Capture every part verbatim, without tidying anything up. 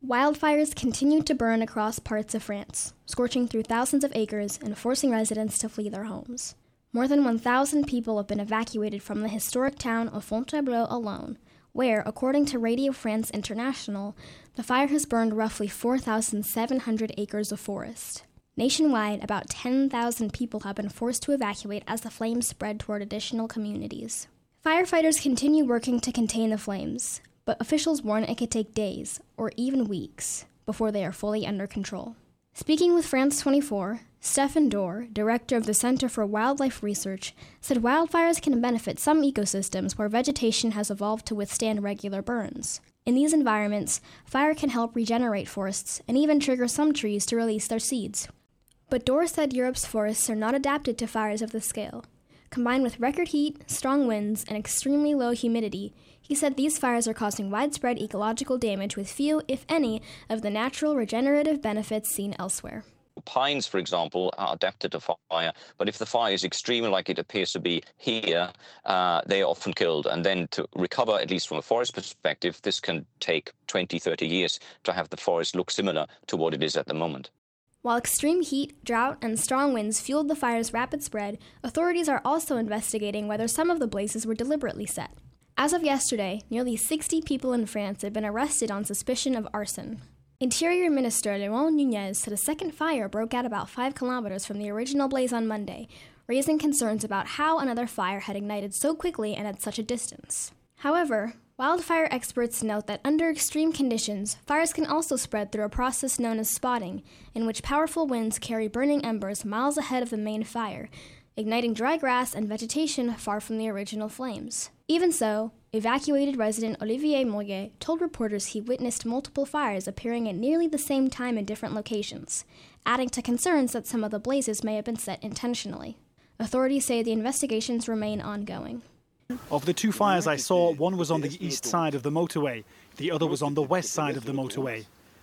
Wildfires continued to burn across parts of France, scorching through thousands of acres and forcing residents to flee their homes. More than one thousand people have been evacuated from the historic town of Fontainebleau alone, where, according to Radio France International, the fire has burned roughly four thousand seven hundred acres of forest. Nationwide, about ten thousand people have been forced to evacuate as the flames spread toward additional communities. Firefighters continue working to contain the flames, but officials warn it could take days, or even weeks, before they are fully under control. Speaking with France twenty-four, Stefan Dorr, director of the Center for Wildlife Research, said wildfires can benefit some ecosystems where vegetation has evolved to withstand regular burns. In these environments, fire can help regenerate forests and even trigger some trees to release their seeds. But Dorr said Europe's forests are not adapted to fires of this scale. Combined with record heat, strong winds, and extremely low humidity, he said these fires are causing widespread ecological damage with few, if any, of the natural regenerative benefits seen elsewhere. Pines, for example, are adapted to fire, but if the fire is extremely like it appears to be here, uh, they are often killed. And then to recover, at least from a forest perspective, this can take twenty, thirty years to have the forest look similar to what it is at the moment. While extreme heat, drought, and strong winds fueled the fire's rapid spread, authorities are also investigating whether some of the blazes were deliberately set. As of yesterday, nearly sixty people in France had been arrested on suspicion of arson. Interior Minister Laurent Nunez said a second fire broke out about five kilometers from the original blaze on Monday, raising concerns about how another fire had ignited so quickly and at such a distance. However, wildfire experts note that under extreme conditions, fires can also spread through a process known as spotting, in which powerful winds carry burning embers miles ahead of the main fire, igniting dry grass and vegetation far from the original flames. Even so, evacuated resident Olivier Moyer told reporters he witnessed multiple fires appearing at nearly the same time in different locations, adding to concerns that some of the blazes may have been set intentionally. Authorities say the investigations remain ongoing. Of the two fires I saw, one was on the east side of the motorway, the other was on the west side of the motorway.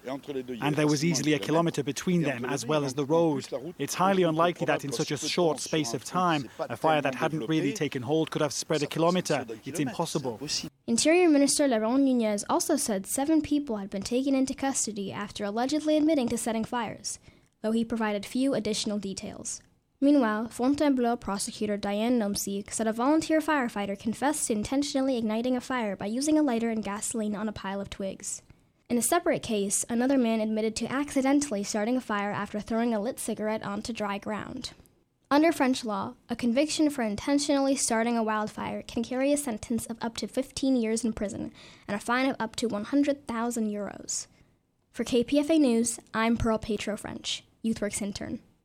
And there was easily a kilometre between them, as well as the road. It's highly unlikely that in such a short space of time, a fire that hadn't really taken hold could have spread a kilometre. It's impossible. Interior Minister Laurent Nunez also said seven people had been taken into custody after allegedly admitting to setting fires, though he provided few additional details. Meanwhile, Fontainebleau prosecutor Diane Nomsik said a volunteer firefighter confessed to intentionally igniting a fire by using a lighter and gasoline on a pile of twigs. In a separate case, another man admitted to accidentally starting a fire after throwing a lit cigarette onto dry ground. Under French law, a conviction for intentionally starting a wildfire can carry a sentence of up to fifteen years in prison and a fine of up to one hundred thousand euros. For K P F A News, I'm Pearl Petro French, YouthWorks intern.